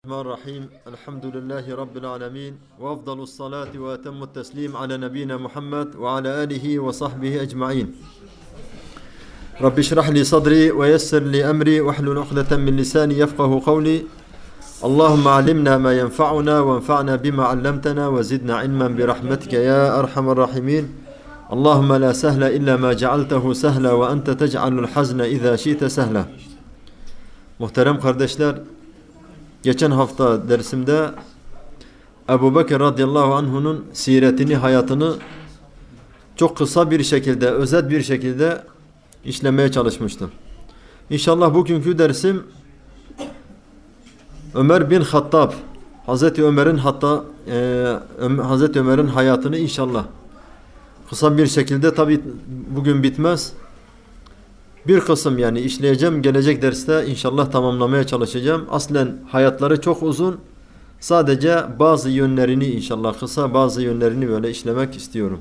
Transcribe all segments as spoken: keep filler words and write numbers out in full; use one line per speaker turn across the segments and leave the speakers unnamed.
Bismillahirrahmanirrahim. Elhamdülillahi Rabbil alemin. Ve afdalus salati ve etemmut teslim ala nebina Muhammed ve ala alihi ve sahbihi ecma'in. Rabbi şrah li sadri ve yessir li emri ve hlul uqdeten min lisani yefkahu kavli. Allahümme alimna ma yenfa'una ve enfa'na bima allamtana ve zidna ilmen bi rahmetike ya erhamer rahimin. Allahümme la sehla illa ma cealtehu sehla ve ente tec'alul hazne iza şi'te sehla. Muhterem kardeşler, geçen hafta dersimde Ebu Bekir radıyallahu anh'unun siretini, hayatını çok kısa bir şekilde, özet bir şekilde işlemeye çalışmıştım. İnşallah bugünkü dersim Ömer bin Hattab, Hazreti Ömer'in hatta e, Hazreti Ömer'in hayatını inşallah kısa bir şekilde, tabi bugün bitmez, bir kısım yani işleyeceğim, gelecek derste inşallah tamamlamaya çalışacağım. Aslen hayatları çok uzun, sadece bazı yönlerini inşallah kısa, bazı yönlerini böyle işlemek istiyorum.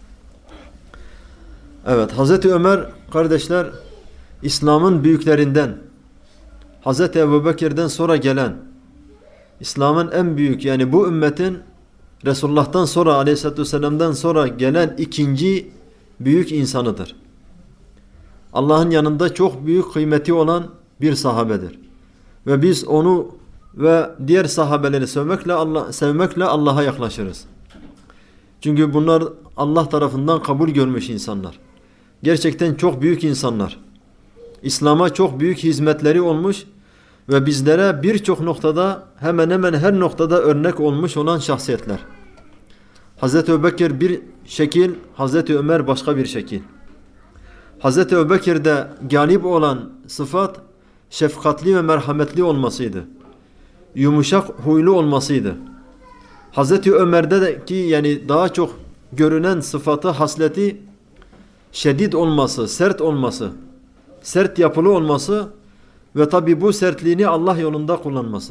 Evet, Hazreti Ömer kardeşler, İslam'ın büyüklerinden, Hazreti Ebu Bekir'den sonra gelen, İslam'ın en büyük, yani bu ümmetin Resulullah'tan sonra, Aleyhisselatü Vesselam'dan sonra gelen ikinci büyük insanıdır. Allah'ın yanında çok büyük kıymeti olan bir sahabedir. Ve biz onu ve diğer sahabeleri sevmekle Allah sevmekle Allah'a yaklaşırız. Çünkü bunlar Allah tarafından kabul görmüş insanlar. Gerçekten çok büyük insanlar. İslam'a çok büyük hizmetleri olmuş ve bizlere birçok noktada, hemen hemen her noktada örnek olmuş olan şahsiyetler. Hazreti Ebubekir bir şekil, Hazreti Ömer başka bir şekil. Hazreti Ebubekir'de galip olan sıfat şefkatli ve merhametli olmasıydı. Yumuşak huylu olmasıydı. Hazreti Ömer'de de ki yani daha çok görünen sıfatı, hasleti şedid olması, sert olması, sert yapılı olması ve tabi bu sertliğini Allah yolunda kullanması.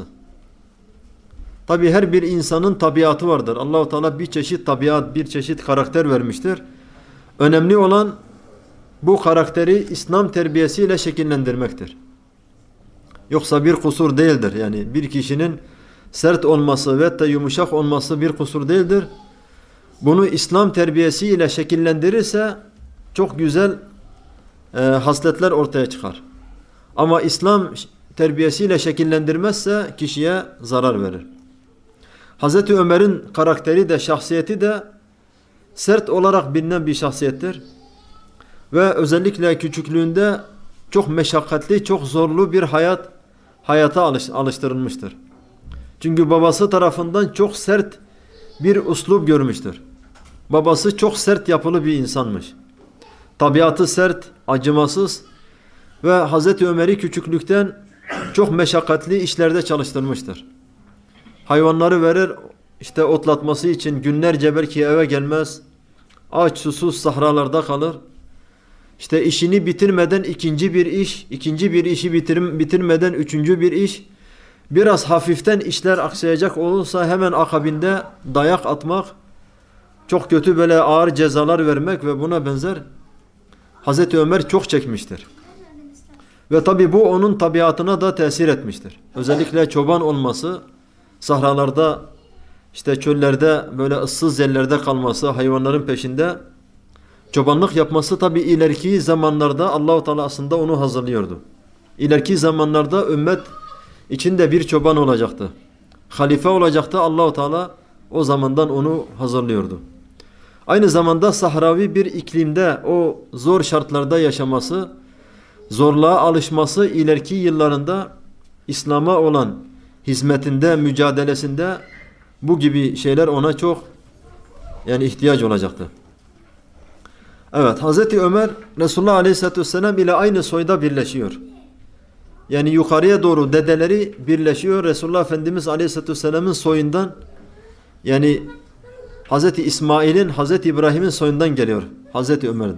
Tabi her bir insanın tabiatı vardır. Allah-u Teala bir çeşit tabiat, bir çeşit karakter vermiştir. Önemli olan bu karakteri İslam terbiyesiyle şekillendirmektir. Yoksa bir kusur değildir. Yani bir kişinin sert olması ve de yumuşak olması bir kusur değildir. Bunu İslam terbiyesiyle şekillendirirse çok güzel e, hasletler ortaya çıkar. Ama İslam terbiyesiyle şekillendirmezse kişiye zarar verir. Hazreti Ömer'in karakteri de, şahsiyeti de sert olarak bilinen bir şahsiyettir. Ve özellikle küçüklüğünde çok meşakkatli, çok zorlu bir hayat hayata alış, alıştırılmıştır. Çünkü babası tarafından çok sert bir üslup görmüştür. Babası çok sert yapılı bir insanmış. Tabiatı sert, acımasız ve Hazreti Ömer'i küçüklükten çok meşakkatli işlerde çalıştırmıştır. Hayvanları verir, işte otlatması için günlerce belki eve gelmez, aç susuz sahralarda kalır. İşte işini bitirmeden ikinci bir iş, ikinci bir işi bitir, bitirmeden üçüncü bir iş, biraz hafiften işler aksayacak olursa hemen akabinde dayak atmak, çok kötü böyle ağır cezalar vermek ve buna benzer Hazreti Ömer çok çekmiştir. Ve tabi bu onun tabiatına da tesir etmiştir. Özellikle çoban olması, sahralarda, işte çöllerde böyle ıssız yerlerde kalması, hayvanların peşinde çobanlık yapması tabi ileriki zamanlarda Allah-u Teala aslında onu hazırlıyordu. İleriki zamanlarda ümmet içinde bir çoban olacaktı. Halife olacaktı. Allah-u Teala o zamandan onu hazırlıyordu. Aynı zamanda sahravi bir iklimde o zor şartlarda yaşaması, zorluğa alışması ileriki yıllarında İslam'a olan hizmetinde, mücadelesinde bu gibi şeyler ona çok yani ihtiyaç olacaktı. Evet, Hazreti Ömer Resulullah Aleyhisselatü Vesselam ile aynı soyda birleşiyor. Yani yukarıya doğru dedeleri birleşiyor. Resulullah Efendimiz Aleyhisselatü Vesselam'ın soyundan, yani Hazreti İsmail'in, Hazreti İbrahim'in soyundan geliyor Hazreti Ömer'de.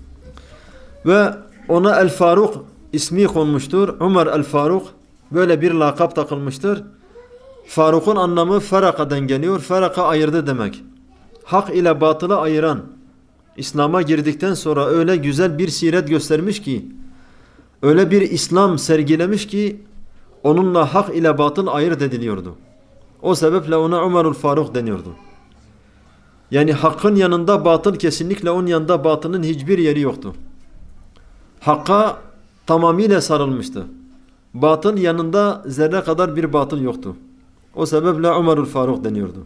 Ve ona El Faruk ismi konmuştur. Ömer El Faruk, böyle bir lakap takılmıştır. Faruk'un anlamı Feraka'dan geliyor. Feraka ayırdı demek. Hak ile batılı ayıran, İslam'a girdikten sonra öyle güzel bir siret göstermiş ki, öyle bir İslam sergilemiş ki, onunla hak ile batıl ayırt ediliyordu. O sebeple ona Ömerül Faruk deniyordu. Yani hakkın yanında batıl, kesinlikle onun yanında batılın hiçbir yeri yoktu. Hakka tamamıyla sarılmıştı. Batıl yanında zerre kadar bir batıl yoktu. O sebeple Ömerül Faruk deniyordu.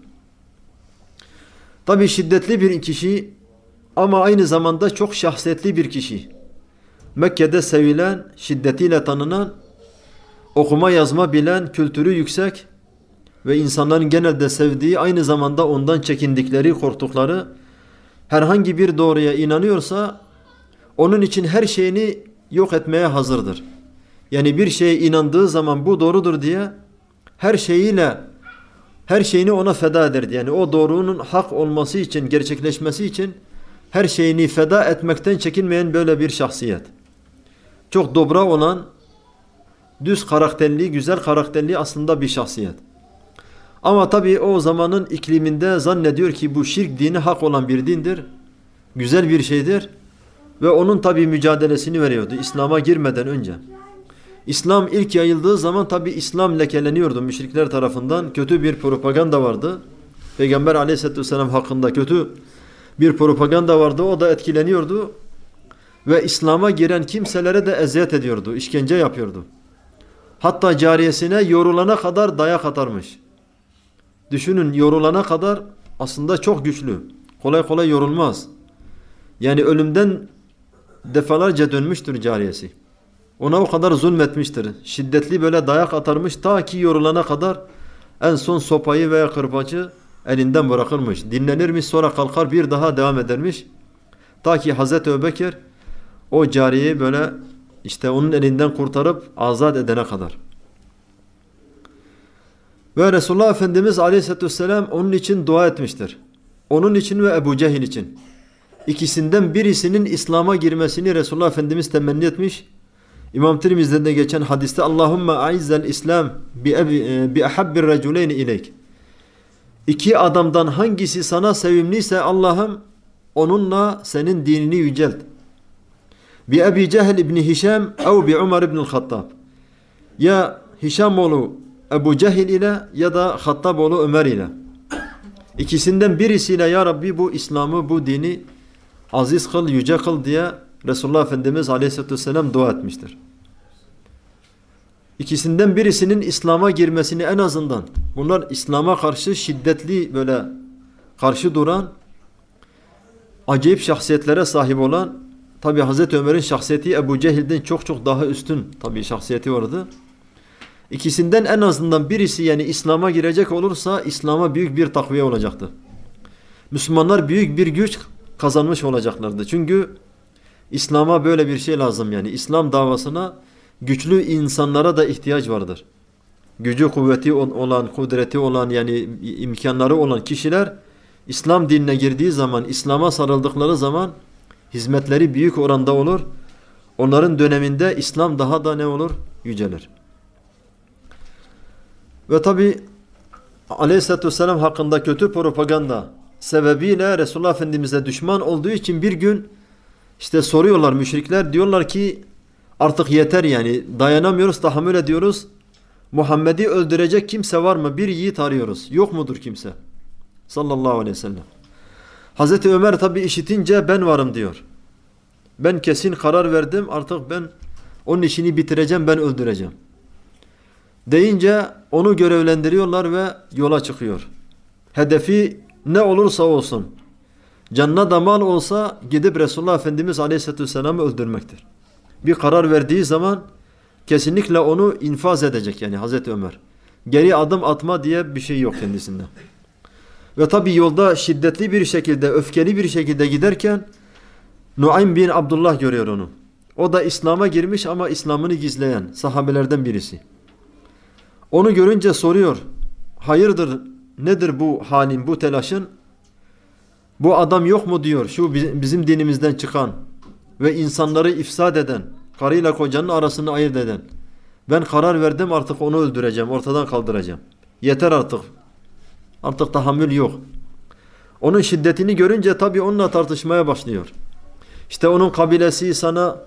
Tabi şiddetli bir kişi ama aynı zamanda çok şahsiyetli bir kişi. Mekke'de sevilen, şiddetiyle tanınan, okuma yazma bilen, kültürü yüksek ve insanların genelde sevdiği, aynı zamanda ondan çekindikleri, korktukları, herhangi bir doğruya inanıyorsa onun için her şeyini yok etmeye hazırdır. Yani bir şeye inandığı zaman bu doğrudur diye her şeyiyle, her şeyini ona feda ederdi. Yani o doğrunun hak olması için, gerçekleşmesi için her şeyini feda etmekten çekinmeyen böyle bir şahsiyet. Çok dobra olan, düz karakterli, güzel karakterli aslında bir şahsiyet. Ama tabii o zamanın ikliminde zannediyor ki bu şirk dini hak olan bir dindir. Güzel bir şeydir. Ve onun tabii mücadelesini veriyordu İslam'a girmeden önce. İslam ilk yayıldığı zaman tabii İslam lekeleniyordu müşrikler tarafından. Kötü bir propaganda vardı. Peygamber aleyhisselatü vesselam hakkında kötü bir propaganda vardı. O da etkileniyordu. Ve İslam'a giren kimselere de eziyet ediyordu. İşkence yapıyordu. Hatta cariyesine yorulana kadar dayak atarmış. Düşünün, yorulana kadar aslında çok güçlü. Kolay kolay yorulmaz. Yani ölümden defalarca dönmüştür cariyesi. Ona o kadar zulmetmiştir. Şiddetli böyle dayak atarmış ta ki yorulana kadar, en son sopayı veya kırbacı elinden bırakırmış. Dinlenirmiş, sonra kalkar bir daha devam edermiş. Ta ki Hazreti Ebubekir o cariyeyi böyle işte onun elinden kurtarıp azat edene kadar. Ve Resulullah Efendimiz Aleyhisselatü Vesselam onun için dua etmiştir. Onun için ve Ebu Cehil için. İkisinden birisinin İslam'a girmesini Resulullah Efendimiz temenni etmiş. İmam Tirmizi'de geçen hadiste Allahümme a'izzel İslam bi ahabbir raculeyni ileyk. İki adamdan hangisi sana sevimliyse Allah'ım onunla senin dinini yücelt. Bi Ebi Cehil İbni Hişam ev bi Umar İbni'l Hattab. Ya Hişam oğlu Ebu Cehil ile ya da Hattab oğlu Ömer ile. İkisinden birisiyle ya Rabbi bu İslam'ı, bu dini aziz kıl, yüce kıl diye Resulullah Efendimiz Aleyhisselatü Vesselam dua etmiştir. İkisinden birisinin İslam'a girmesini en azından, bunlar İslam'a karşı şiddetli böyle karşı duran, acayip şahsiyetlere sahip olan, tabi Hazreti Ömer'in şahsiyeti Ebu Cehil'den çok çok daha üstün tabi şahsiyeti vardı. İkisinden en azından birisi yani İslam'a girecek olursa İslam'a büyük bir takviye olacaktı. Müslümanlar büyük bir güç kazanmış olacaklardı. Çünkü İslam'a böyle bir şey lazım yani. İslam davasına güçlü insanlara da ihtiyaç vardır. Gücü, kuvveti olan, kudreti olan yani imkanları olan kişiler İslam dinine girdiği zaman, İslam'a sarıldıkları zaman hizmetleri büyük oranda olur. Onların döneminde İslam daha da ne olur? Yücelir. Ve tabi Aleyhisselatü Vesselam hakkında kötü propaganda sebebiyle Resulullah Efendimiz'e düşman olduğu için bir gün işte soruyorlar müşrikler, diyorlar ki artık yeter yani dayanamıyoruz, tahammül ediyoruz. Muhammed'i öldürecek kimse var mı? Bir yiğit arıyoruz. Yok mudur kimse? Sallallahu aleyhi ve sellem. Hazreti Ömer tabi işitince ben varım diyor. Ben kesin karar verdim, artık ben onun işini bitireceğim, ben öldüreceğim. Deyince onu görevlendiriyorlar ve yola çıkıyor. Hedefi ne olursa olsun, canına da mal olsa gidip Resulullah Efendimiz Aleyhisselatü Vesselam'ı öldürmektir. Bir karar verdiği zaman kesinlikle onu infaz edecek yani Hazreti Ömer. Geri adım atma diye bir şey yok kendisinde. Ve tabi yolda şiddetli bir şekilde, öfkeli bir şekilde giderken Nuaym bin Abdullah görüyor onu. O da İslam'a girmiş ama İslam'ını gizleyen sahabelerden birisi. Onu görünce soruyor. Hayırdır, nedir bu halin, bu telaşın? Bu adam yok mu diyor, şu bizim dinimizden çıkan ve insanları ifsad eden, karıyla kocanın arasını ayırt eden. Ben karar verdim, artık onu öldüreceğim, ortadan kaldıracağım. Yeter artık. Artık tahammül yok. Onun şiddetini görünce tabii onunla tartışmaya başlıyor. İşte onun kabilesi sana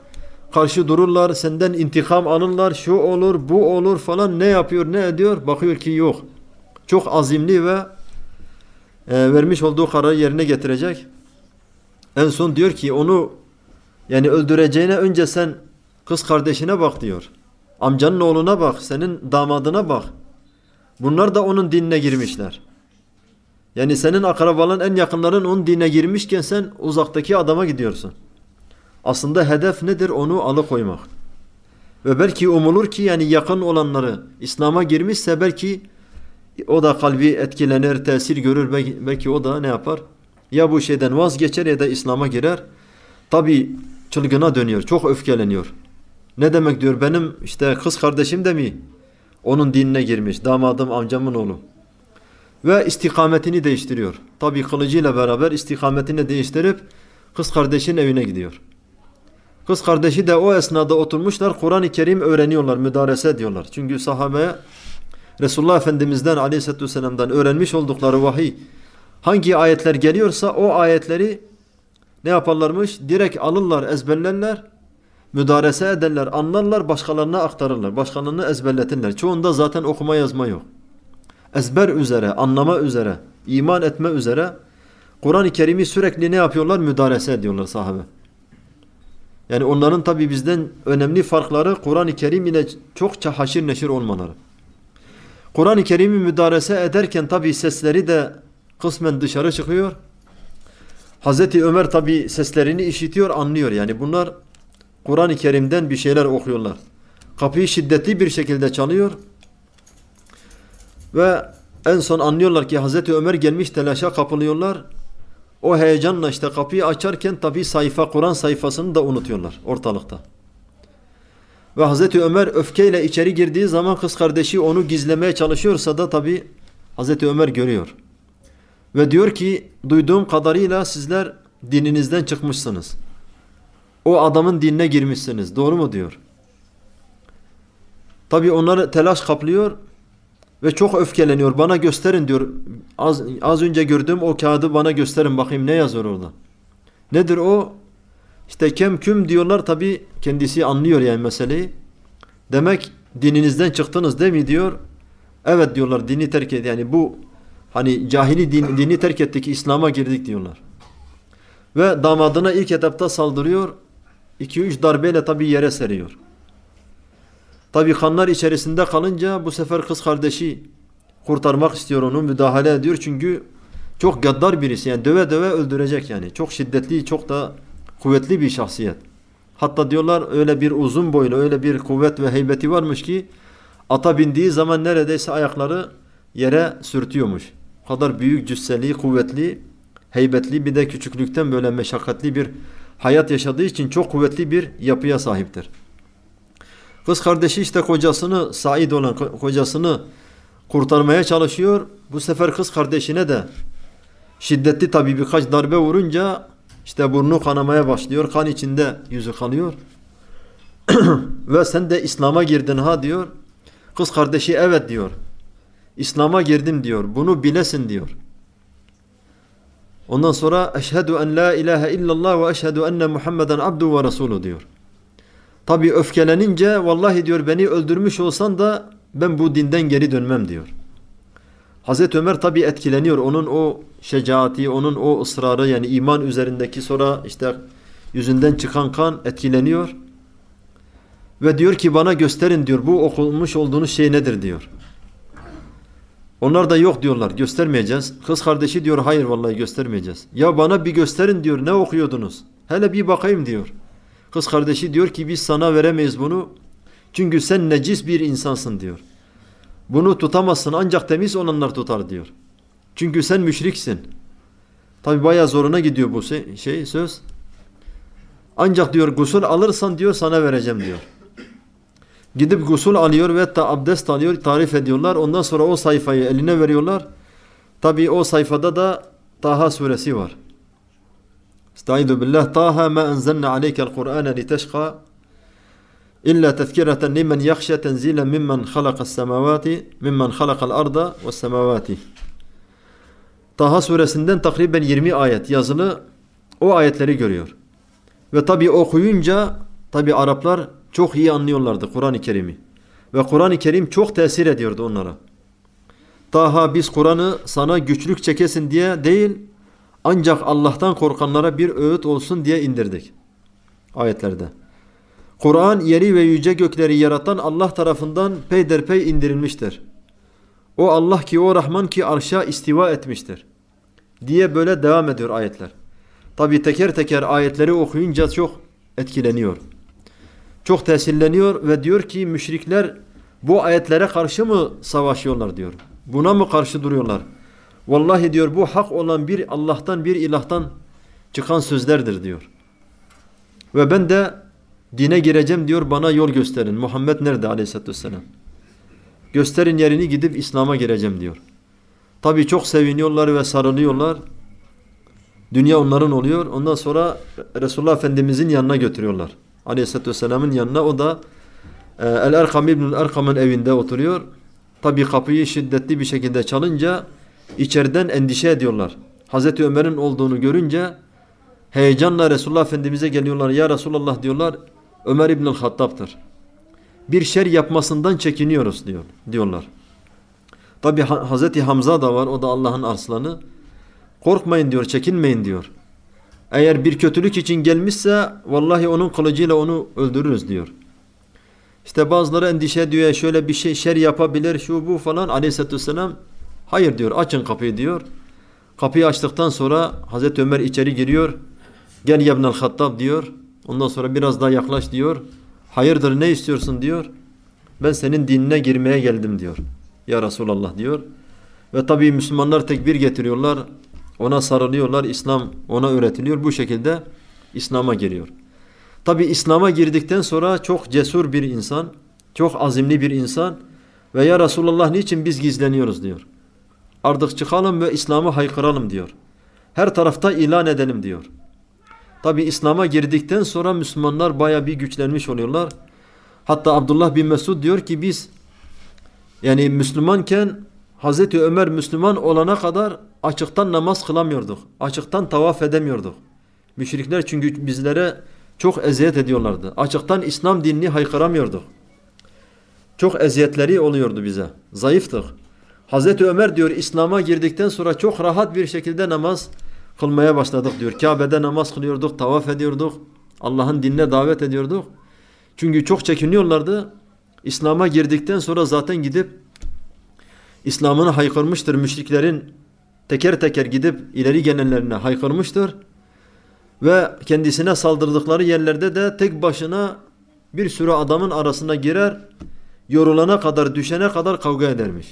karşı dururlar, senden intikam alırlar, şu olur, bu olur falan, ne yapıyor, ne ediyor? Bakıyor ki yok. Çok azimli ve e, vermiş olduğu kararı yerine getirecek. En son diyor ki onu yani öldüreceğine önce sen kız kardeşine bak diyor. Amcanın oğluna bak, senin damadına bak. Bunlar da onun dinine girmişler. Yani senin akrabaların, en yakınların onun dinine girmişken sen uzaktaki adama gidiyorsun. Aslında hedef nedir? Onu alıkoymak. Ve belki umulur ki yani yakın olanları İslam'a girmişse belki o da kalbi etkilenir, tesir görür. Belki, belki o da ne yapar? Ya bu şeyden vazgeçer ya da İslam'a girer. Tabi çılgına dönüyor, çok öfkeleniyor. Ne demek diyor, benim işte kız kardeşim de mi onun dinine girmiş, damadım amcamın oğlu. Ve istikametini değiştiriyor. Tabi kılıcıyla beraber istikametini değiştirip kız kardeşin evine gidiyor. Kız kardeşi de o esnada oturmuşlar, Kur'an-ı Kerim öğreniyorlar, müdarese ediyorlar. Çünkü sahabeye Resulullah Efendimiz'den Aleyhisselatü Vesselam'dan öğrenmiş oldukları vahiy hangi ayetler geliyorsa o ayetleri ne yaparlarmış? Direkt alırlar, ezberlerler, müdarese ederler, anlarlar, başkalarına aktarırlar. Başkalarını ezberletirler. Çoğunda zaten okuma yazma yok. Ezber üzere, anlama üzere, iman etme üzere Kur'an-ı Kerim'i sürekli ne yapıyorlar? Müdarese ediyorlar sahabe. Yani onların tabi bizden önemli farkları Kur'an-ı Kerim ile çokça haşir neşir olmaları. Kur'an-ı Kerim'i müdarese ederken tabi sesleri de kısmen dışarı çıkıyor. Hazreti Ömer tabi seslerini işitiyor, anlıyor. Yani bunlar Kur'an-ı Kerim'den bir şeyler okuyorlar. Kapıyı şiddetli bir şekilde çalıyor. Ve en son anlıyorlar ki Hazreti Ömer gelmiş, telaşa kapılıyorlar. O heyecanla işte kapıyı açarken tabi sayfa, Kur'an sayfasını da unutuyorlar ortalıkta. Ve Hazreti Ömer öfkeyle içeri girdiği zaman kız kardeşi onu gizlemeye çalışıyorsa da tabi Hazreti Ömer görüyor. Ve diyor ki duyduğum kadarıyla sizler dininizden çıkmışsınız. O adamın dinine girmişsiniz. Doğru mu diyor. Tabi onları telaş kaplıyor ve çok öfkeleniyor. Bana gösterin diyor. Az, az önce gördüğüm o kağıdı bana gösterin bakayım ne yazıyor orada. Nedir o? İşte kemküm diyorlar, tabi kendisi anlıyor yani meseleyi. Demek dininizden çıktınız değil mi diyor. Evet diyorlar, dini terk et. Yani bu hani cahili din, dini terk ettik, İslam'a girdik diyorlar. Ve damadına ilk etapta saldırıyor. iki üç darbeyle tabi yere seriyor. Tabi kanlar içerisinde kalınca bu sefer kız kardeşi kurtarmak istiyor onu, müdahale ediyor. Çünkü çok gaddar birisi, yani döve döve öldürecek yani. Çok şiddetli, çok da kuvvetli bir şahsiyet. Hatta diyorlar öyle bir uzun boylu, öyle bir kuvvet ve heybeti varmış ki ata bindiği zaman neredeyse ayakları yere sürtüyormuş. O kadar büyük, cüsseli, kuvvetli, heybetli, bir de küçüklükten böyle meşakkatli bir hayat yaşadığı için çok kuvvetli bir yapıya sahiptir. Kız kardeşi işte kocasını, Said olan kocasını kurtarmaya çalışıyor. Bu sefer kız kardeşine de şiddetli tabi birkaç darbe vurunca işte burnu kanamaya başlıyor. Kan içinde yüzü kanıyor. Ve sen de İslam'a girdin ha diyor. Kız kardeşi evet diyor. İslam'a girdim diyor. Bunu bilesin diyor. Ondan sonra eşhedü en la ilahe illallah ve eşhedü enne Muhammeden abdu ve resulü diyor. Tabi öfkelenince vallahi diyor beni öldürmüş olsan da ben bu dinden geri dönmem diyor. Hazreti Ömer tabi etkileniyor. Onun o şecaati, onun o ısrarı, yani iman üzerindeki, sonra işte yüzünden çıkan kan etkileniyor. Ve diyor ki bana gösterin diyor, bu okunmuş olduğunuz şey nedir diyor. Onlar da yok diyorlar, göstermeyeceğiz. Kız kardeşi diyor hayır vallahi göstermeyeceğiz. Ya bana bir gösterin diyor, ne okuyordunuz? Hele bir bakayım diyor. Kız kardeşi diyor ki biz sana veremeyiz bunu. Çünkü sen necis bir insansın diyor. Bunu tutamazsın, ancak temiz olanlar tutar diyor. Çünkü sen müşriksin. Tabi bayağı zoruna gidiyor bu şey söz. Ancak diyor gusül alırsan diyor sana vereceğim diyor. Gidip gusül alıyor ve hatta abdest alıyor, tarif ediyorlar. Ondan sonra o sayfayı eline veriyorlar. Tabi o sayfada da Taha suresi var. Estaizu billah. Taha ma enzelna aleykel Kur'ane liteşka İlla tezkireten limen yakşe tenzilen mimmen halakas semavati mimmen halakal arda ve semavati. Taha suresinden takriben yirmi ayet yazılı, o ayetleri görüyor. Ve tabi okuyunca Tabi Araplar çok iyi anlıyorlardı Kur'an-ı Kerim'i. Ve Kur'an-ı Kerim çok tesir ediyordu onlara. Taha biz Kur'an'ı sana güçlük çekesin diye değil, ancak Allah'tan korkanlara bir öğüt olsun diye indirdik. Ayetlerde. Kur'an yeri ve yüce gökleri yaratan Allah tarafından peyderpey indirilmiştir. O Allah ki o Rahman ki arşa istiva etmiştir. Diye böyle devam ediyor ayetler. Tabi teker teker ayetleri okuyunca çok etkileniyor. Çok tesirleniyor ve diyor ki müşrikler bu ayetlere karşı mı savaşıyorlar diyor. Buna mı karşı duruyorlar? Vallahi diyor bu hak olan bir Allah'tan bir ilahtan çıkan sözlerdir diyor. Ve ben de dine gireceğim diyor, bana yol gösterin. Muhammed nerede aleyhissalatü vesselam? Gösterin yerini, gidip İslam'a gireceğim diyor. Tabi çok seviniyorlar ve sarılıyorlar. Dünya onların oluyor. Ondan sonra Resulullah Efendimizin yanına götürüyorlar. Aleyhisselatü Vesselam'ın yanına. O da e, El-Erkam İbnül Erkam'ın evinde oturuyor. Tabi kapıyı şiddetli bir şekilde çalınca içeriden endişe ediyorlar. Hazreti Ömer'in olduğunu görünce heyecanla Resulullah Efendimiz'e geliyorlar. Ya Resulullah diyorlar, Ömer İbnül Hattab'tır. Bir şer yapmasından çekiniyoruz diyor, diyorlar. Tabi Hazreti Hamza da var, o da Allah'ın arslanı. Korkmayın diyor, çekinmeyin diyor. Eğer bir kötülük için gelmişse vallahi onun kılıcıyla onu öldürürüz diyor. İşte bazıları endişe ediyor, şöyle bir şey şer yapabilir, şu bu falan. Aleyhisselatü Vesselam hayır diyor, açın kapıyı diyor. Kapıyı açtıktan sonra Hazreti Ömer içeri giriyor. Gel ya İbnül Hattab diyor. Ondan sonra biraz daha yaklaş diyor. Hayırdır, ne istiyorsun diyor. Ben senin dinine girmeye geldim diyor. Ya Resulallah diyor. Ve tabii Müslümanlar tekbir getiriyorlar. Ona sarılıyorlar. İslam ona öğretiliyor. Bu şekilde İslam'a giriyor. Tabii İslam'a girdikten sonra çok cesur bir insan, çok azimli bir insan ve ya Resulallah niçin biz gizleniyoruz diyor. Artık çıkalım ve İslam'ı haykıralım diyor. Her tarafta ilan edelim diyor. Tabii İslam'a girdikten sonra Müslümanlar baya bir güçlenmiş oluyorlar. Hatta Abdullah bin Mesud diyor ki biz yani Müslümanken Hazreti Ömer Müslüman olana kadar açıktan namaz kılamıyorduk. Açıktan tavaf edemiyorduk. Müşrikler çünkü bizlere çok eziyet ediyorlardı. Açıktan İslam dinini haykıramıyorduk. Çok eziyetleri oluyordu bize. Zayıftık. Hazreti Ömer diyor İslam'a girdikten sonra çok rahat bir şekilde namaz kılmaya başladık diyor. Kabe'de namaz kılıyorduk, tavaf ediyorduk. Allah'ın dinine davet ediyorduk. Çünkü çok çekiniyorlardı. İslam'a girdikten sonra zaten gidip İslam'ını haykırmıştır. Müşriklerin teker teker gidip ileri gelenlerine haykırmıştır. Ve kendisine saldırdıkları yerlerde de tek başına bir sürü adamın arasına girer, yorulana kadar, düşene kadar kavga edermiş.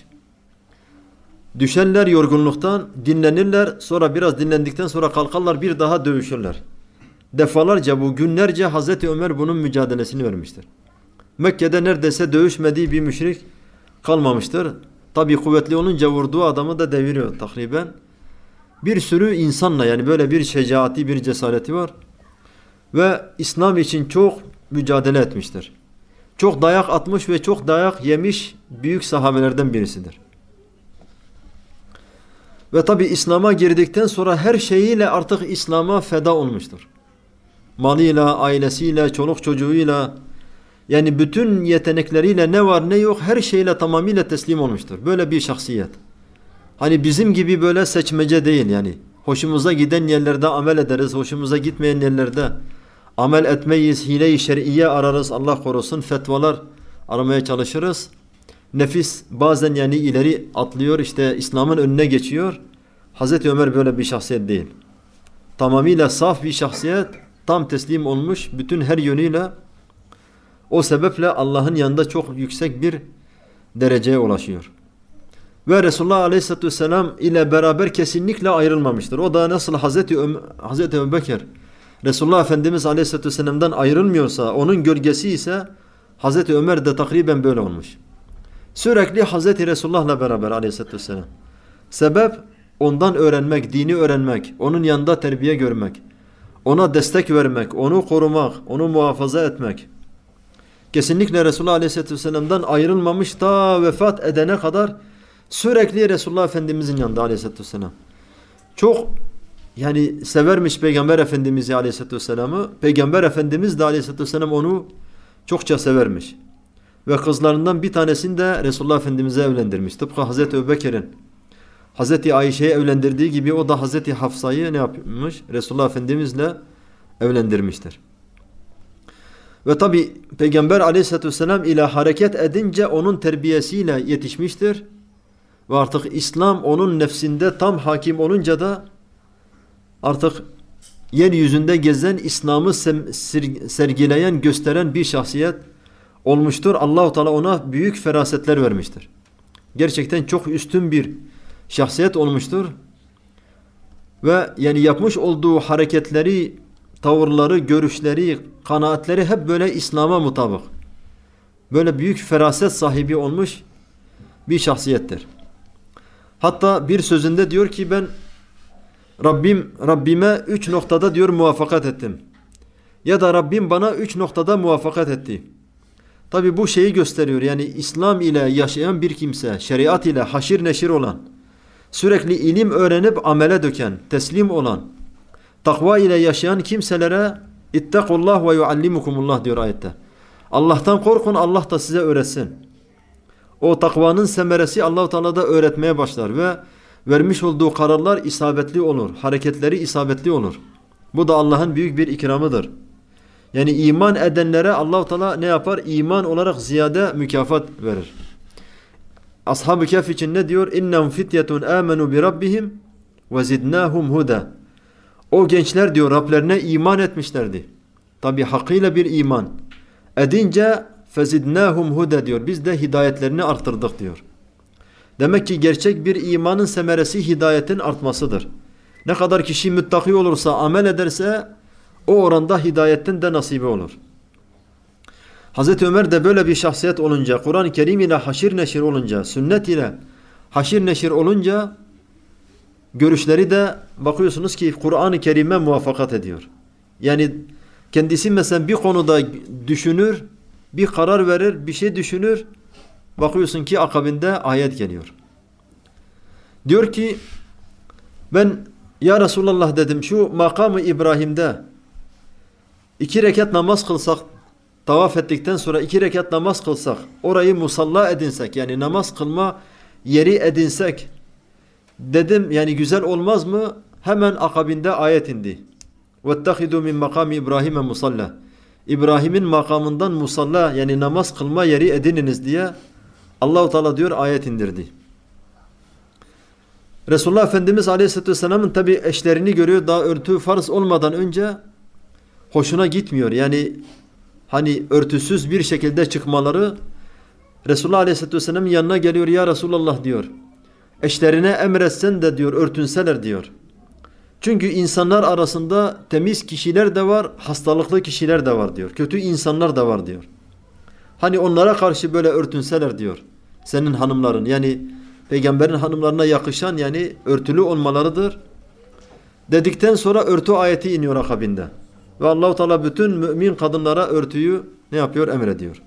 Düşenler yorgunluktan dinlenirler, sonra biraz dinlendikten sonra kalkarlar, bir daha dövüşürler. Defalarca, bu günlerce Hazreti Ömer bunun mücadelesini vermiştir. Mekke'de neredeyse dövüşmediği bir müşrik kalmamıştır. Tabi kuvvetli olunca vurduğu adamı da deviriyor takriben. Bir sürü insanla, yani böyle bir şecaati, bir cesareti var. Ve İslam için çok mücadele etmiştir. Çok dayak atmış ve çok dayak yemiş büyük sahabelerden birisidir. Ve tabi İslam'a girdikten sonra her şeyiyle artık İslam'a feda olmuştur. Malıyla, ailesiyle, çoluk çocuğuyla, yani bütün yetenekleriyle, ne var ne yok her şeyle tamamıyla teslim olmuştur. Böyle bir şahsiyet. Hani bizim gibi böyle seçmece değil yani. Hoşumuza giden yerlerde amel ederiz, hoşumuza gitmeyen yerlerde amel etmeyiz, hile-i şer'iye ararız, Allah korusun, fetvalar aramaya çalışırız. Nefis bazen yani ileri atlıyor, işte İslam'ın önüne geçiyor. Hazreti Ömer böyle bir şahsiyet değil. Tamamıyla saf bir şahsiyet, tam teslim olmuş bütün her yönüyle. O sebeple Allah'ın yanında çok yüksek bir dereceye ulaşıyor. Ve Resulullah Aleyhisselatü Vesselam ile beraber kesinlikle ayrılmamıştır. O da nasıl Hazreti, Ömer, Hazreti Ebubekir Resulullah Efendimiz Aleyhisselatü Vesselam'dan ayrılmıyorsa, onun gölgesi ise Hazreti Ömer de takriben böyle olmuş. Sürekli Hazreti Resulullah'la beraber Aleyhisselatü Vesselam. Sebep ondan öğrenmek, dini öğrenmek, onun yanında terbiye görmek, ona destek vermek, onu korumak, onu muhafaza etmek. Kesinlikle Resulullah Aleyhisselatü Vesselam'dan ayrılmamış, ta vefat edene kadar sürekli Resulullah Efendimizin yanında Aleyhisselatü Vesselam. Çok yani severmiş Peygamber Efendimiz'i Aleyhisselatü Vesselam'ı. Peygamber Efendimiz de Aleyhisselatü Vesselam onu çokça severmiş. Ve kızlarından bir tanesini de Resulullah Efendimiz'e evlendirmiş. Tıpkı Hazreti Ebubekir'in Hazreti Ayşe'yi evlendirdiği gibi o da Hazreti Hafsa'yı ne yapmış? Resulullah Efendimiz'le evlendirmiştir. Ve tabi Peygamber Aleyhisselatü Vesselam ile hareket edince onun terbiyesiyle yetişmiştir. Ve artık İslam onun nefsinde tam hakim olunca da artık yeryüzünde gezen İslam'ı sergileyen, gösteren bir şahsiyet olmuştur. Allah-u Teala ona büyük ferasetler vermiştir. Gerçekten çok üstün bir şahsiyet olmuştur. Ve yani yapmış olduğu hareketleri, tavırları, görüşleri, kanaatleri hep böyle İslam'a mutabık. Böyle büyük feraset sahibi olmuş bir şahsiyettir. Hatta bir sözünde diyor ki ben Rabbim Rabbime üç noktada diyor muvaffakat ettim. Ya da Rabbim bana üç noktada muvaffakat etti. Tabi bu şeyi gösteriyor. Yani İslam ile yaşayan bir kimse, şeriat ile haşir neşir olan, sürekli ilim öğrenip amele döken, teslim olan, takva ile yaşayan kimselere ittakullah ve yuallimukumullah diyor ayette. Allah'tan korkun, Allah da size öğretsin. O takvanın semeresi Allah-u Teala da öğretmeye başlar ve vermiş olduğu kararlar isabetli olur. Hareketleri isabetli olur. Bu da Allah'ın büyük bir ikramıdır. Yani iman edenlere Allah-u Teala ne yapar? İman olarak ziyade mükafat verir. Ashab-ı Kehf için ne diyor? İnnehum fityetun amenu bi rabbihim ve zidnahum huda. O gençler diyor Rablerine iman etmişlerdi. Tabi hakkıyla bir iman edince fezidnahum huda diyor. Biz de hidayetlerini arttırdık diyor. Demek ki gerçek bir imanın semeresi hidayetin artmasıdır. Ne kadar kişi müttaki olursa, amel ederse o oranda hidayetin de nasibi olur. Hazreti Ömer de böyle bir şahsiyet olunca, Kur'an-ı Kerim ile haşir neşir olunca, sünnet ile haşir neşir olunca görüşleri de bakıyorsunuz ki Kur'an-ı Kerim'e muvaffakat ediyor. Yani kendisi mesela bir konuda düşünür, bir karar verir, bir şey düşünür. Bakıyorsun ki akabinde ayet geliyor. Diyor ki ben ya Resulallah dedim şu makamı İbrahim'de iki rekat namaz kılsak, tavaf ettikten sonra iki rekat namaz kılsak, orayı musalla edinsek, yani namaz kılma yeri edinsek dedim, yani güzel olmaz mı? Hemen akabinde ayet indi. وَاتَّخِذُوا مِنْ مَقَامِ İbrahim'e musalla. İbrahim'in makamından musalla, yani namaz kılma yeri edininiz diye Allah-u Teala diyor ayet indirdi. Resulullah Efendimiz Aleyhisselatü Vesselam'ın tabi eşlerini görüyor, daha örtü farz olmadan önce hoşuna gitmiyor. Yani hani örtüsüz bir şekilde çıkmaları, Resulullah Aleyhisselatü Vesselam'ın yanına geliyor, ya Resulullah diyor. Eşlerine emretsen de diyor örtünseler diyor. Çünkü insanlar arasında temiz kişiler de var, hastalıklı kişiler de var diyor. Kötü insanlar da var diyor. Hani onlara karşı böyle örtünseler diyor. Senin hanımların, yani peygamberin hanımlarına yakışan yani örtülü olmalarıdır. Dedikten sonra örtü ayeti iniyor akabinde. Ve Allah-u Teala bütün mümin kadınlara örtüyü ne yapıyor? Emrediyor.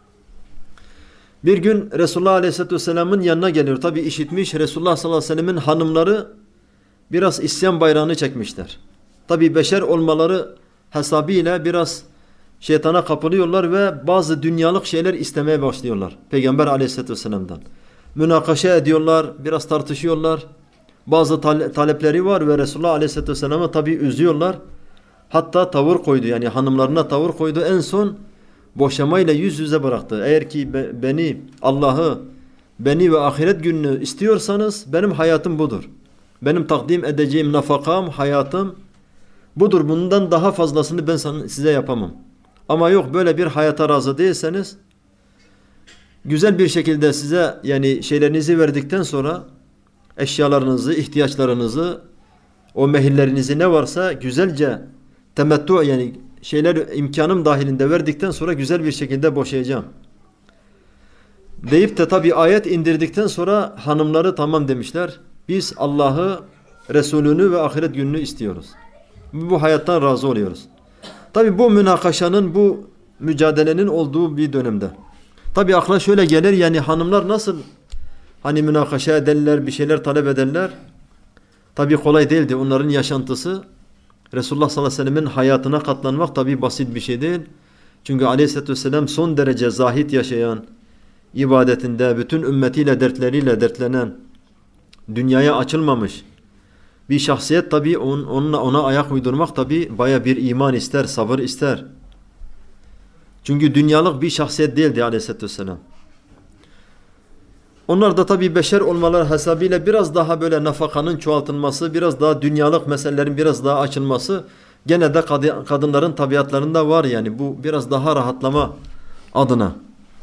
Bir gün Resulullah Aleyhisselatü Vesselam'ın yanına geliyor. Tabi işitmiş, Resulullah sallallahu aleyhi ve sellem'in hanımları biraz isyan bayrağını çekmişler. Tabi beşer olmaları hesabıyla biraz şeytana kapılıyorlar ve bazı dünyalık şeyler istemeye başlıyorlar Peygamber Aleyhisselatü Vesselam'dan. Münakaşa ediyorlar, biraz tartışıyorlar. Bazı talepleri var ve Resulullah Aleyhisselatü Vesselam'a tabi üzüyorlar. Hatta tavır koydu, yani hanımlarına tavır koydu. En son boşamayla yüz yüze bıraktı. Eğer ki be, beni, Allah'ı, beni ve ahiret gününü istiyorsanız benim hayatım budur. Benim takdim edeceğim nafakam, hayatım budur. Bundan daha fazlasını ben size yapamam. Ama yok, böyle bir hayata razı değilseniz güzel bir şekilde size yani şeylerinizi verdikten sonra eşyalarınızı, ihtiyaçlarınızı, o mehillerinizi ne varsa güzelce temettü, yani şeyler imkanım dahilinde verdikten sonra güzel bir şekilde boşayacağım. Deyip de tabi ayet indirdikten sonra hanımları tamam demişler. Biz Allah'ı, Resulünü ve ahiret gününü istiyoruz. Bu hayattan razı oluyoruz. Tabi bu münakaşanın, bu mücadelenin olduğu bir dönemde. Tabi akla şöyle gelir, yani hanımlar nasıl hani münakaşa ederler, bir şeyler talep ederler. Tabi kolay değildi onların yaşantısı. Resulullah sallallahu aleyhi ve sellemin hayatına katlanmak tabi basit bir şey değil. Çünkü aleyhissalatü vesselam son derece zahit yaşayan, ibadetinde, bütün ümmetiyle, dertleriyle dertlenen, dünyaya açılmamış bir şahsiyet tabi on, onunla ona ayak uydurmak tabi baya bir iman ister, sabır ister. Çünkü dünyalık bir şahsiyet değildi aleyhissalatü vesselam. Onlar da tabi beşer olmaları hesabıyla biraz daha böyle nafakanın çoğaltılması, biraz daha dünyalık meselelerin biraz daha açılması gene de kadınların tabiatlarında var yani bu biraz daha rahatlama adına.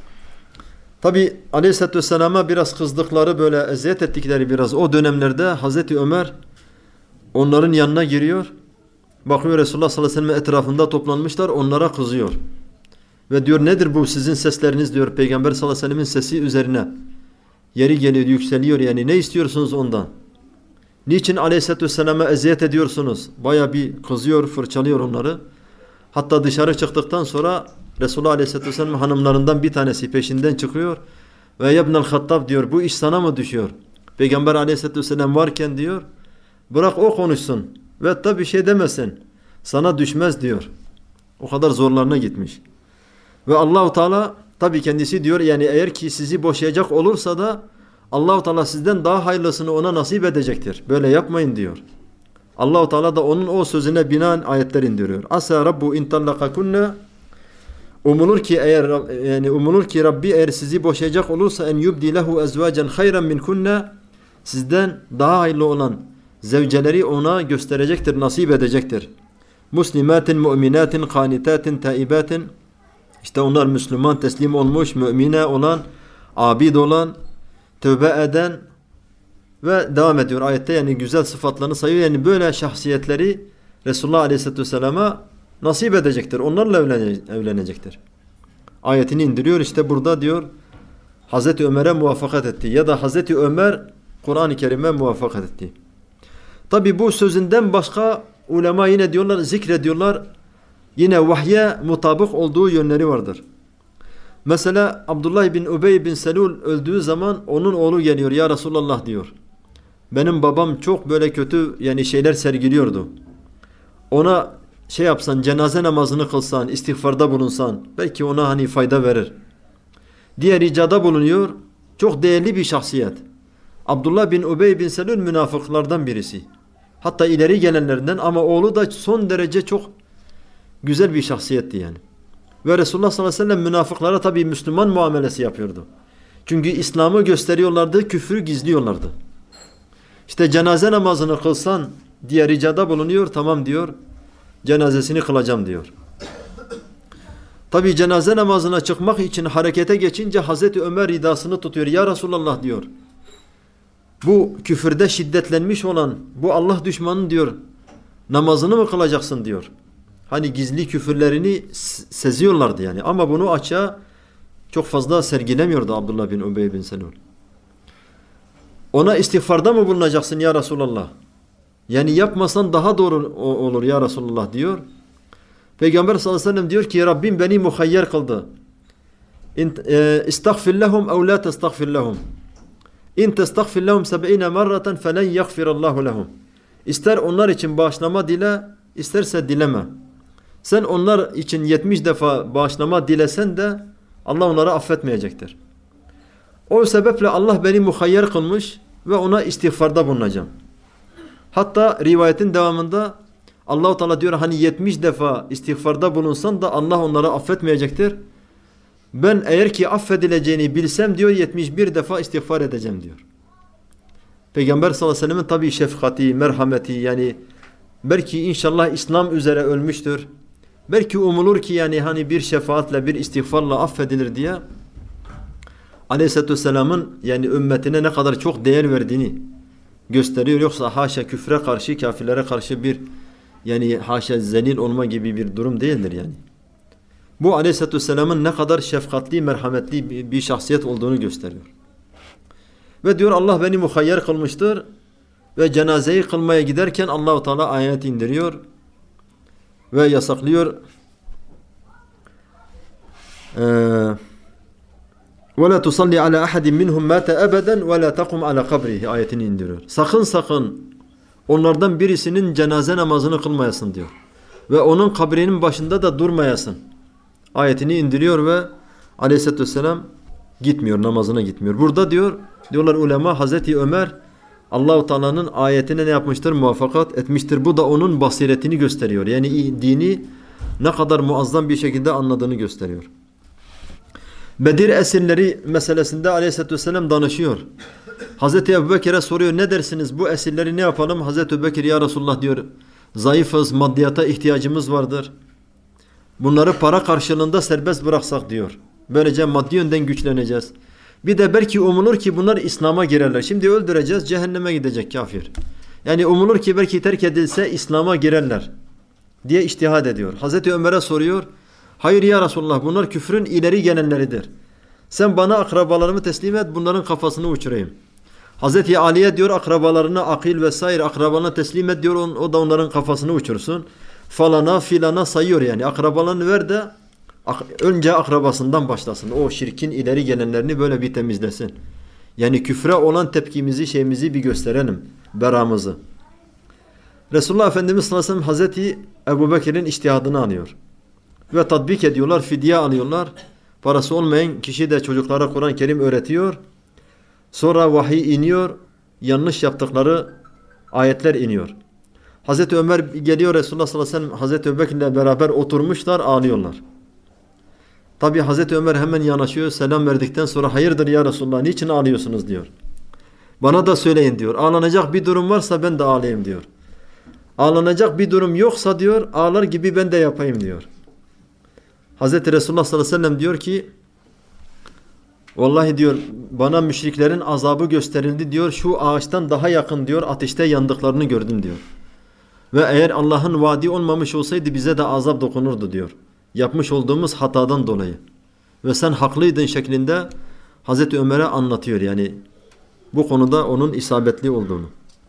Tabi aleyhissalatü vesselama biraz kızdıkları böyle eziyet ettikleri biraz o dönemlerde Hazreti Ömer onların yanına giriyor. Bakıyor Resulullah sallallahu aleyhi ve sellem etrafında toplanmışlar onlara kızıyor. Ve diyor nedir bu sizin sesleriniz diyor Peygamber sallallahu aleyhi ve sellemin sesi üzerine. Yeri geliyor yükseliyor yani ne istiyorsunuz ondan? Niçin aleyhissalatü vesselama eziyet ediyorsunuz? Baya bir kızıyor fırçalıyor onları. Hatta dışarı çıktıktan sonra Resulullah aleyhissalatü vesselam hanımlarından bir tanesi peşinden çıkıyor. Ve yabnel Hattab diyor bu iş sana mı düşüyor? Peygamber aleyhissalatü vesselam varken diyor bırak o konuşsun. Ve hatta bir şey demesin. Sana düşmez diyor. O kadar zorlarına gitmiş. Ve Allah-u Teala tabi kendisi diyor yani eğer ki sizi boşayacak olursa da Allah-u Teala sizden daha hayırlısını ona nasip edecektir. Böyle yapmayın diyor. Allah-u Teala da onun o sözüne binaen ayetler indiriyor. Asa Rabbu in tallakakunne umulur ki eğer yani umulur ki Rabbi eğer sizi boşayacak olursa en yubdi lehu ezvacen hayran min kunne sizden daha hayırlı olan zevceleri ona gösterecektir, nasip edecektir. Muslimatin, mu'minatin, kanitatin, taibatin işte onlar Müslüman, teslim olmuş, mümine olan, abid olan, tövbe eden ve devam ediyor ayette yani güzel sıfatlarını sayıyor. Yani böyle şahsiyetleri Resulullah Aleyhisselatü Vesselam'a nasip edecektir. Onlarla evlenecektir. Ayetini indiriyor işte burada diyor Hazreti Ömer'e muvaffakat etti ya da Hazreti Ömer Kur'an-ı Kerim'e muvaffakat etti. Tabi bu sözünden başka ulema yine diyorlar zikrediyorlar. Yine vahye mutabık olduğu yönleri vardır. Mesela Abdullah bin Ubey bin Selul öldüğü zaman onun oğlu geliyor ya Resulallah diyor. Benim babam çok böyle kötü yani şeyler sergiliyordu. Ona şey yapsan cenaze namazını kılsan istiğfarda bulunsan belki ona hani fayda verir. Diğer ricada bulunuyor. Çok değerli bir şahsiyet. Abdullah bin Ubey bin Selul münafıklardan birisi. Hatta ileri gelenlerden ama oğlu da son derece çok güzel bir şahsiyetti yani. Ve Resulullah sallallahu aleyhi ve sellem münafıklara tabi Müslüman muamelesi yapıyordu. Çünkü İslam'ı gösteriyorlardı, küfrü gizliyorlardı. İşte cenaze namazını kılsan diye ricada bulunuyor, tamam diyor, cenazesini kılacağım diyor. Tabi cenaze namazına çıkmak için harekete geçince Hazreti Ömer ridasını tutuyor. Ya Resulallah diyor, bu küfürde şiddetlenmiş olan bu Allah düşmanı diyor, namazını mı kılacaksın diyor. Hani gizli küfürlerini seziyorlardı yani. Ama bunu açığa çok fazla sergilemiyordu Abdullah bin Ubey bin Selul. Ona istiğfarda mı bulunacaksın ya Resulallah? Yani yapmasan daha doğru olur ya Resulallah diyor. Peygamber sallallahu aleyhi ve sellem diyor ki Rabbim beni muhayyer kıldı. İstagfir lehum ev la testagfir lehum. İn testagfir lehum seb'ine merraten felen yagfirallahu lehum. İster onlar için bağışlama dile, isterse dileme. Sen onlar için yetmiş defa bağışlama dilesen de Allah onları affetmeyecektir. O sebeple Allah beni muhayyer kılmış ve ona istiğfarda bulunacağım. Hatta rivayetin devamında Allah-u Teala diyor hani yetmiş defa istiğfarda bulunsan da Allah onları affetmeyecektir. Ben eğer ki affedileceğini bilsem diyor yetmiş bir defa istiğfar edeceğim diyor. Peygamber sallallahu aleyhi ve sellem'in tabi şefkati, merhameti yani belki inşallah İslam üzere ölmüştür. Belki umulur ki yani hani bir şefaatle bir istiğfarla affedilir diye Aleyhisselatü Vesselam'ın yani ümmetine ne kadar çok değer verdiğini gösteriyor. Yoksa haşa küfre karşı, kafirlere karşı bir yani haşa zelil olma gibi bir durum değildir yani. Bu Aleyhisselatü Vesselam'ın ne kadar şefkatli, merhametli bir şahsiyet olduğunu gösteriyor. Ve diyor Allah beni muhayyer kılmıştır ve cenazeyi kılmaya giderken Allah-u Teala ayet indiriyor ve yasaklıyor. وَلَا تُصَلِّ عَلَى أَحَدٍ مِّنْهُمْ مَاتَ أَبَدًا وَلَا تَقُمْ عَلَى قَبْرِهِ ayetini indiriyor. Sakın sakın onlardan birisinin cenaze namazını kılmayasın diyor. Ve onun kabrinin başında da durmayasın. Ayetini indiriyor ve Aleyhisselatü Vesselam gitmiyor, namazına gitmiyor. Burada diyor, diyorlar ulema, Hazreti Ömer Allah-u Teala'nın ayetine ne yapmıştır? Muvaffakat etmiştir. Bu da onun basiretini gösteriyor. Yani dini ne kadar muazzam bir şekilde anladığını gösteriyor. Bedir esirleri meselesinde Aleyhisselatü Vesselam danışıyor. Hazreti Ebubekir'e soruyor, ne dersiniz? Bu esirleri ne yapalım? Hazreti Ebubekir, ya Resulullah diyor, zayıfız, maddiyata ihtiyacımız vardır. Bunları para karşılığında serbest bıraksak diyor. Böylece maddi yönden güçleneceğiz. Bir de belki umulur ki bunlar İslam'a girerler. Şimdi öldüreceğiz, cehenneme gidecek kafir. Yani umulur ki belki terk edilse İslam'a girerler diye içtihad ediyor. Hazreti Ömer'e soruyor. Hayır ya Resulullah, bunlar küfrün ileri gelenleridir. Sen bana akrabalarımı teslim et, bunların kafasını uçurayım. Hazreti Ali'ye diyor akrabalarını, Akil vesaire akrabalarına teslim et diyor, o da onların kafasını uçursun. Falana filana sayıyor yani. Akrabalarını ver de önce akrabasından başlasın. O şirkin ileri gelenlerini böyle bir temizlesin. Yani küfre olan tepkimizi, şeyimizi bir gösterelim. Beramızı. Resulullah Efendimiz sallallahu aleyhi ve sellem Hazreti Ebubekir'in içtihadını alıyor. Ve tatbik ediyorlar, fidye alıyorlar. Parası olmayan kişi de çocuklara Kur'an-ı Kerim öğretiyor. Sonra vahiy iniyor. Yanlış yaptıkları ayetler iniyor. Hazreti Ömer geliyor, Resulullah sallallahu aleyhi ve sellem Hazreti Ebubekir'le beraber oturmuşlar, ağlıyorlar. Tabi Hazreti Ömer hemen yanaşıyor, selam verdikten sonra hayırdır ya Resulullah, niçin ağlıyorsunuz diyor. Bana da söyleyin diyor. Ağlanacak bir durum varsa ben de ağlayayım diyor. Ağlanacak bir durum yoksa diyor, ağlar gibi ben de yapayım diyor. Hazreti Resulullah sallallahu aleyhi ve sellem diyor ki, vallahi diyor bana müşriklerin azabı gösterildi diyor, şu ağaçtan daha yakın diyor ateşte yandıklarını gördüm diyor. Ve eğer Allah'ın vaadi olmamış olsaydı bize de azap dokunurdu diyor. Yapmış olduğumuz hatadan dolayı. Ve sen haklıydın şeklinde Hazreti Ömer'e anlatıyor yani bu konuda onun isabetli olduğunu.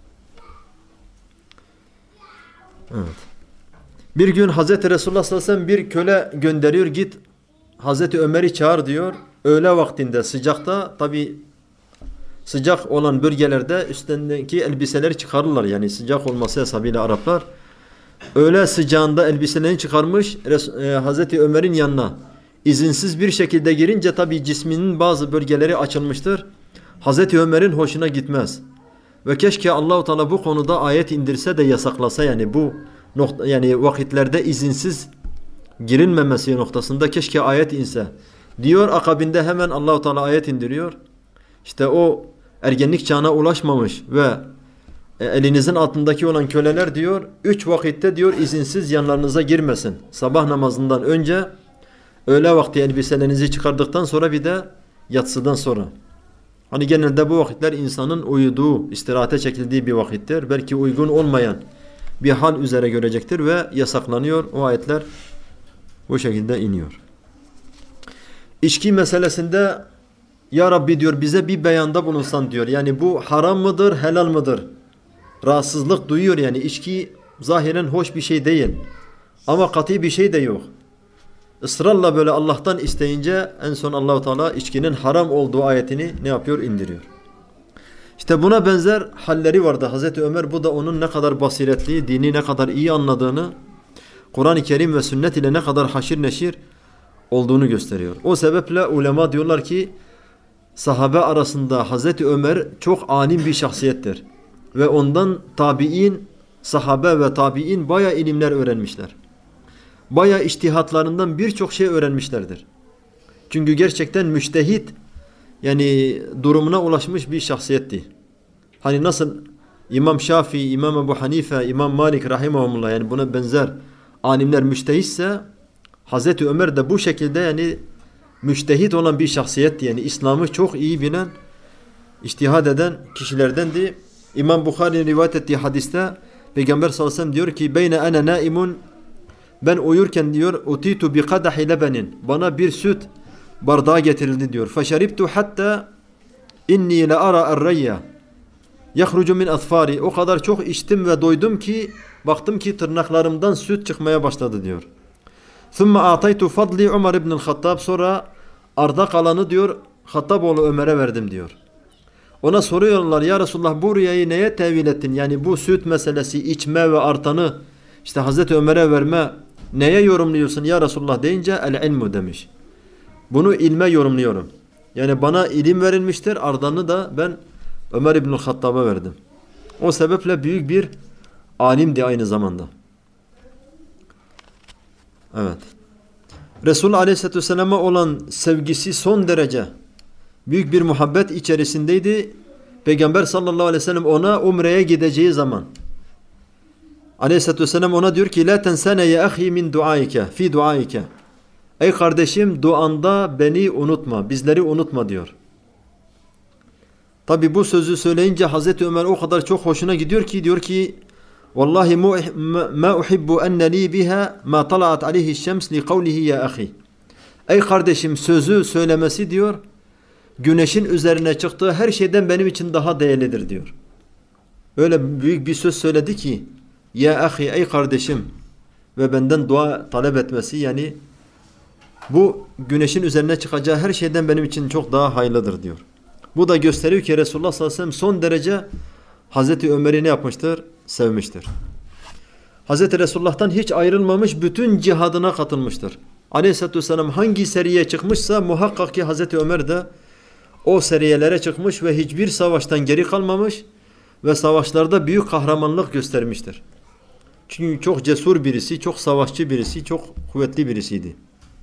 Evet. Bir gün Hazreti Resulullah sallallahu aleyhi ve sellem bir köle gönderiyor, git Hazreti Ömer'i çağır diyor. Öğle vaktinde sıcakta, tabi sıcak olan bölgelerde üstündeki elbiseleri çıkarırlar. Yani sıcak olması hesabıyla Araplar. Öğle sıcağında elbiselerini çıkarmış e, Hazreti Ömer'in yanına. İzinsiz bir şekilde girince tabi cisminin bazı bölgeleri açılmıştır. Hazreti Ömer'in hoşuna gitmez. Ve keşke Allah-u Teala bu konuda ayet indirse de yasaklasa, yani bu nokta, yani vakitlerde izinsiz girilmemesi noktasında keşke ayet inse diyor. Akabinde hemen Allah-u Teala ayet indiriyor. İşte o ergenlik çağına ulaşmamış ve elinizin altındaki olan köleler diyor, üç vakitte diyor izinsiz yanlarınıza girmesin. Sabah namazından önce, öğle vakti elbiselerinizi çıkardıktan sonra, bir de yatsıdan sonra. Hani genelde bu vakitler insanın uyuduğu, istirahate çekildiği bir vakittir. Belki uygun olmayan bir hal üzere görecektir ve yasaklanıyor. O ayetler bu şekilde iniyor. İçki meselesinde ya Rabbi diyor bize bir beyanda bulunsan diyor. Yani bu haram mıdır, helal mıdır? Rahatsızlık duyuyor yani. İçki zahiren hoş bir şey değil. Ama kat'i bir şey de yok. Israrla böyle Allah'tan isteyince en son Allah-u Teala içkinin haram olduğu ayetini ne yapıyor? İndiriyor. İşte buna benzer halleri vardı. Hazreti Ömer, bu da onun ne kadar basiretli, dini ne kadar iyi anladığını, Kur'an-ı Kerim ve sünnet ile ne kadar haşir neşir olduğunu gösteriyor. O sebeple ulema diyorlar ki sahabe arasında Hazreti Ömer çok alim bir şahsiyettir. Ve ondan tabi'in, sahabe ve tabi'in bayağı ilimler öğrenmişler. Bayağı içtihatlarından birçok şey öğrenmişlerdir. Çünkü gerçekten müçtehit, yani durumuna ulaşmış bir şahsiyetti. Hani nasıl İmam Şafii, İmam Ebu Hanife, İmam Malik rahimahumullah, yani buna benzer alimler müçtehitse, Hazreti Ömer de bu şekilde yani müçtehit olan bir şahsiyetti. Yani İslam'ı çok iyi bilen, içtihad eden kişilerdendi. İmam Bukhari'nin rivayet ettiği hadiste Peygamber sallallahu aleyhi ve sellem diyor ki beyne ene naimun, ben uyurken diyor utitu bi kadahi lebenin, bana bir süt bardağı getirildi diyor. Feşeribtu hatta inni la ara ar-rayya yahrucu min atfari, o kadar çok içtim ve doydum ki baktım ki tırnaklarımdan süt çıkmaya başladı diyor. Thumma ataytu fadli Umar ibn el-Hattab, sonra arda kalanı diyor Hattaboğlu Ömer'e verdim diyor. Ona soruyorlar, ya Resulullah bu rüyayı neye tevil ettin? Yani bu süt meselesi, içme ve artanı işte Hazreti Ömer'e verme neye yorumluyorsun ya Resulullah deyince el ilmu demiş. Bunu ilme yorumluyorum. Yani bana ilim verilmiştir, ardanı da ben Ömer İbnül Hattab'a verdim. O sebeple büyük bir alimdi aynı zamanda. Evet. Resulullah Aleyhisselatü Vesselam'a olan sevgisi son derece büyük bir muhabbet içerisindeydi. Peygamber sallallahu aleyhi ve sellem ona umreye gideceği zaman Aleyhisselatü Vesselam ona diyor ki la tensene ya ahi min duaike fi duaike. Ey kardeşim duanda beni unutma, bizleri unutma diyor. Tabi bu sözü söyleyince Hazreti Ömer o kadar çok hoşuna gidiyor ki diyor ki vallahi ma uhibbu enne li biha ma talat aleyhi şems li kavlihi ya ahi. Ey kardeşim sözü söylemesi diyor güneşin üzerine çıktığı her şeyden benim için daha değerlidir diyor. Öyle büyük bir söz söyledi ki ya ahi ey kardeşim ve benden dua talep etmesi yani bu güneşin üzerine çıkacağı her şeyden benim için çok daha hayırlıdır diyor. Bu da gösteriyor ki Resulullah sallallahu aleyhi ve sellem son derece Hazreti Ömer'i ne yapmıştır? Sevmiştir. Hazreti Resulullah'tan hiç ayrılmamış bütün cihadına katılmıştır. Aleyhisselatü vesselam hangi seriye çıkmışsa muhakkak ki Hazreti Ömer de o seriyelere çıkmış ve hiçbir savaştan geri kalmamış ve savaşlarda büyük kahramanlık göstermiştir. Çünkü çok cesur birisi, çok savaşçı birisi, çok kuvvetli birisiydi.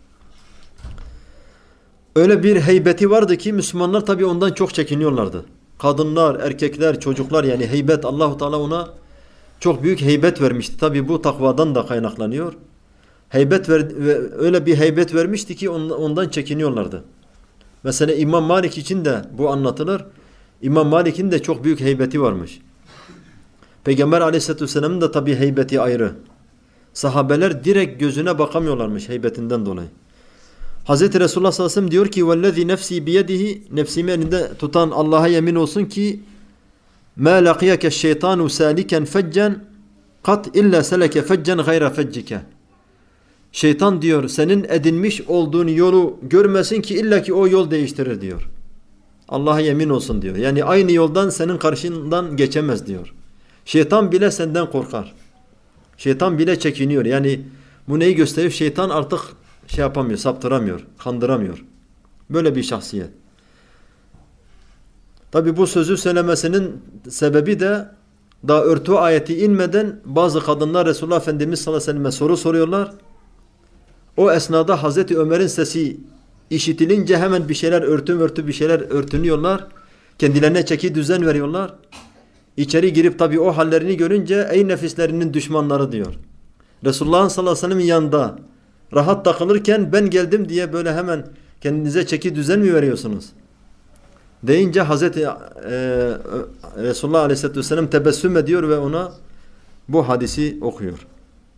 Öyle bir heybeti vardı ki Müslümanlar tabi ondan çok çekiniyorlardı. Kadınlar, erkekler, çocuklar yani heybet Allah-u Teala ona çok büyük heybet vermişti. Tabi bu takvadan da kaynaklanıyor. Heybet ver, öyle bir heybet vermişti ki ondan çekiniyorlardı. Mesela İmam Malik için de bu anlatılır. İmam Malik'in de çok büyük heybeti varmış. Peygamber Aleyhisselatü Vesselam'ın da tabi heybeti ayrı. Sahabeler direkt gözüne bakamıyorlarmış heybetinden dolayı. Hazreti Resulullah sallallahu aleyhi ve sellem diyor ki vellezî nefsî biyedihi nefsimi elinde tutan Allah'a yemin olsun ki mâ laqiyeke şeytanu sâliken feccen kat illa seleke feccen gayra feccike. Şeytan diyor senin edinmiş olduğun yolu görmesin ki illa ki o yol değiştirir diyor. Allah'a yemin olsun diyor. Yani aynı yoldan senin karşından geçemez diyor. Şeytan bile senden korkar. Şeytan bile çekiniyor. Yani bu neyi gösteriyor? Şeytan artık şey yapamıyor, saptıramıyor, kandıramıyor. Böyle bir şahsiyet. Tabi bu sözü söylemesinin sebebi de daha örtü ayeti inmeden bazı kadınlar Resulullah Efendimiz sallallahu aleyhi ve sellem'e soru soruyorlar. O esnada Hazreti Ömer'in sesi işitilince hemen bir şeyler örtü örtü bir şeyler örtünüyorlar. Kendilerine çeki düzen veriyorlar. İçeri girip tabi o hallerini görünce ey nefislerinin düşmanları diyor. Resulullah'ın sallallahu aleyhi ve sellem'in yanında rahat takılırken ben geldim diye böyle hemen kendinize çeki düzen mi veriyorsunuz? Deyince Hazreti e, Resulullah Aleyhisselatü Vesselam tebessüm ediyor ve ona bu hadisi okuyor.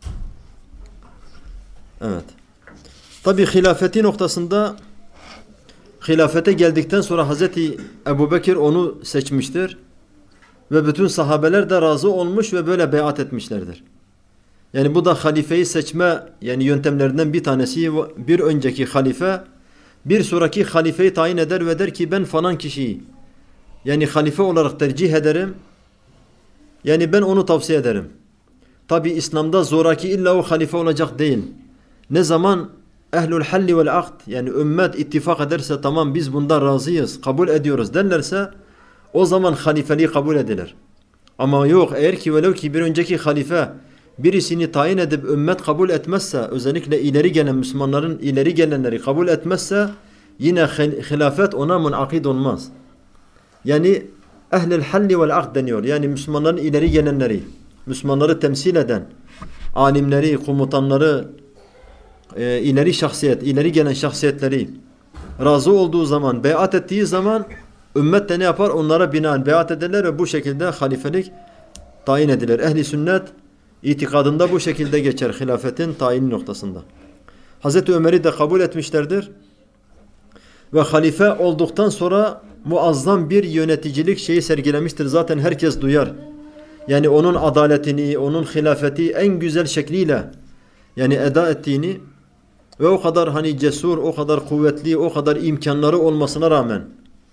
Evet. Tabi hilafeti noktasında hilafete geldikten sonra Hazreti Ebubekir onu seçmiştir. Ve bütün sahabeler de razı olmuş ve böyle beyat etmişlerdir. Yani bu da halifeyi seçme yani yöntemlerinden bir tanesi. Bir önceki halife bir sonraki halifeyi tayin eder ve der ki ben falan kişiyi yani halife olarak tercih ederim. Yani ben onu tavsiye ederim. Tabi İslam'da zoraki illa o halife olacak değil. Ne zaman ehlül halli vel akd yani ümmet ittifak ederse tamam biz bundan razıyız, kabul ediyoruz derlerse o zaman halifeliği kabul edilir. Ama yok eğer ki velev ki bir önceki halife birisini tayin edip ümmet kabul etmezse özellikle ileri gelen Müslümanların ileri gelenleri kabul etmezse yine hilafet ona münakid olmaz. Yani ehlül halli vel akd deniyor. Yani Müslümanların ileri gelenleri, Müslümanları temsil eden alimleri, komutanları, e, ileri şahsiyet, ileri gelen şahsiyetleri razı olduğu zaman, beyat ettiği zaman ümmet de ne yapar? Onlara binaen beyat ederler ve bu şekilde halifelik tayin edilir. Ehli sünnet itikadında bu şekilde geçer hilafetin tayin noktasında. Hazreti Ömer'i de kabul etmişlerdir. Ve halife olduktan sonra muazzam bir yöneticilik şeyi sergilemiştir. Zaten herkes duyar. Yani onun adaletini, onun hilafeti en güzel şekliyle yani eda ettiğini ve o kadar hani cesur, o kadar kuvvetli, o kadar imkanları olmasına rağmen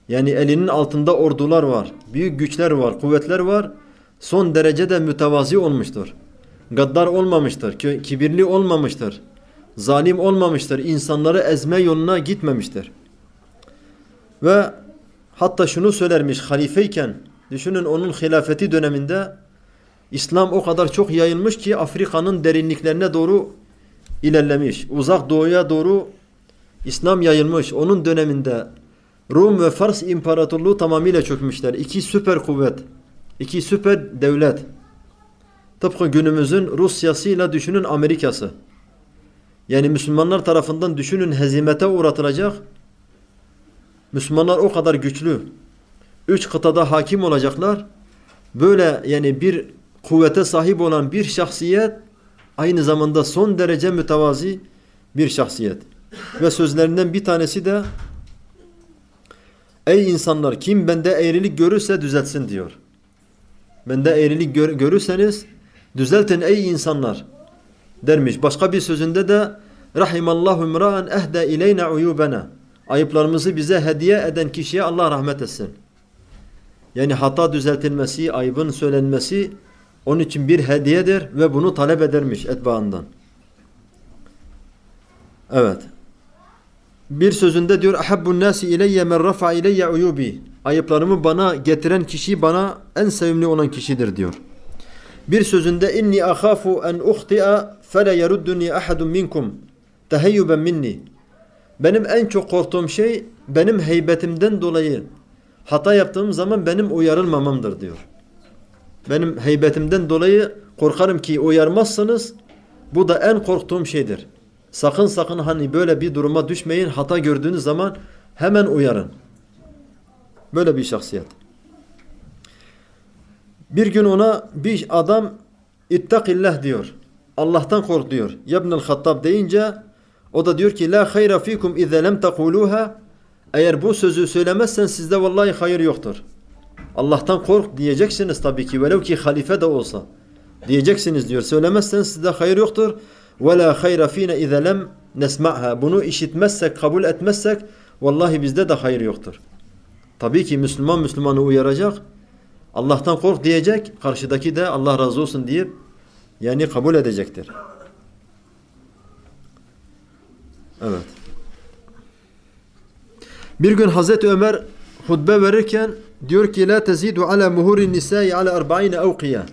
Yani elinin altında ordular var. Büyük güçler var, kuvvetler var. Son derecede mütevazi olmuştur. Gaddar olmamıştır, kibirli olmamıştır. Zalim olmamıştır. İnsanları ezme yoluna gitmemiştir. Ve hatta şunu söylermiş halifeyken, düşünün onun hilafeti döneminde İslam o kadar çok yayılmış ki Afrika'nın derinliklerine doğru ilerlemiş. Uzak doğuya doğru İslam yayılmış. Onun döneminde Rum ve Fars İmparatorluğu tamamıyla çökmüşler. İki süper kuvvet, iki süper devlet. Tıpkı günümüzün Rusya'sıyla düşünün Amerika'sı. Yani Müslümanlar tarafından düşünün hezimete uğratılacak. Müslümanlar o kadar güçlü. Üç kıtada hakim olacaklar. Böyle yani bir kuvvete sahip olan bir şahsiyet aynı zamanda son derece mütevazi bir şahsiyet. Ve sözlerinden bir tanesi de ey insanlar kim bende eğrilik görürse düzeltsin diyor. Bende eğrilik gör görürseniz düzeltin ey insanlar dermiş. Başka bir sözünde de rahimallahu imra'an ehde ileyna uyubena. Ayıplarımızı bize hediye eden kişiye Allah rahmet etsin. Yani hata düzeltilmesi, ayıbın söylenmesi onun için bir hediyedir ve bunu talep edermiş etbaından. Evet. Bir sözünde diyor ahabbun nasi ileyye men rafa ileyye uyubi. Ayıplarımı bana getiren kişi bana en sevimli olan kişidir diyor. Bir sözünde inni akhafu en uhti'a fela yerudduni ahadun minkum tehayyuben minni. Benim en çok korktuğum şey benim heybetimden dolayı hata yaptığım zaman benim uyarılmamamdır diyor. Benim heybetimden dolayı korkarım ki uyarmazsanız bu da en korktuğum şeydir. Sakın sakın hani böyle bir duruma düşmeyin. Hata gördüğünüz zaman hemen uyarın. Böyle bir şahsiyet. Bir gün ona bir adam ittakillah diyor. Allah'tan kork diyor. Yabnel Hattab deyince o da diyor ki la hayra fikum ize lem tekuluha. Eğer bu sözü söylemezsen sizde vallahi hayır yoktur. Allah'tan kork diyeceksiniz tabii ki. Velev ki halife de olsa. Diyeceksiniz diyor. Söylemezsen sizde hayır yoktur. Ve la hayra fina ize lem nesma'ha. Bunu işitmezsek, kabul etmezsek vallahi bizde de hayır yoktur. Tabii ki Müslüman Müslümanı uyaracak. Allah'tan kork diyecek. Karşıdaki de Allah razı olsun deyip yani kabul edecektir. Evet. Bir gün Hazreti Ömer hutbe verirken diyor ki la tezidu ala muhurin nisai ala arba'ine evkiye.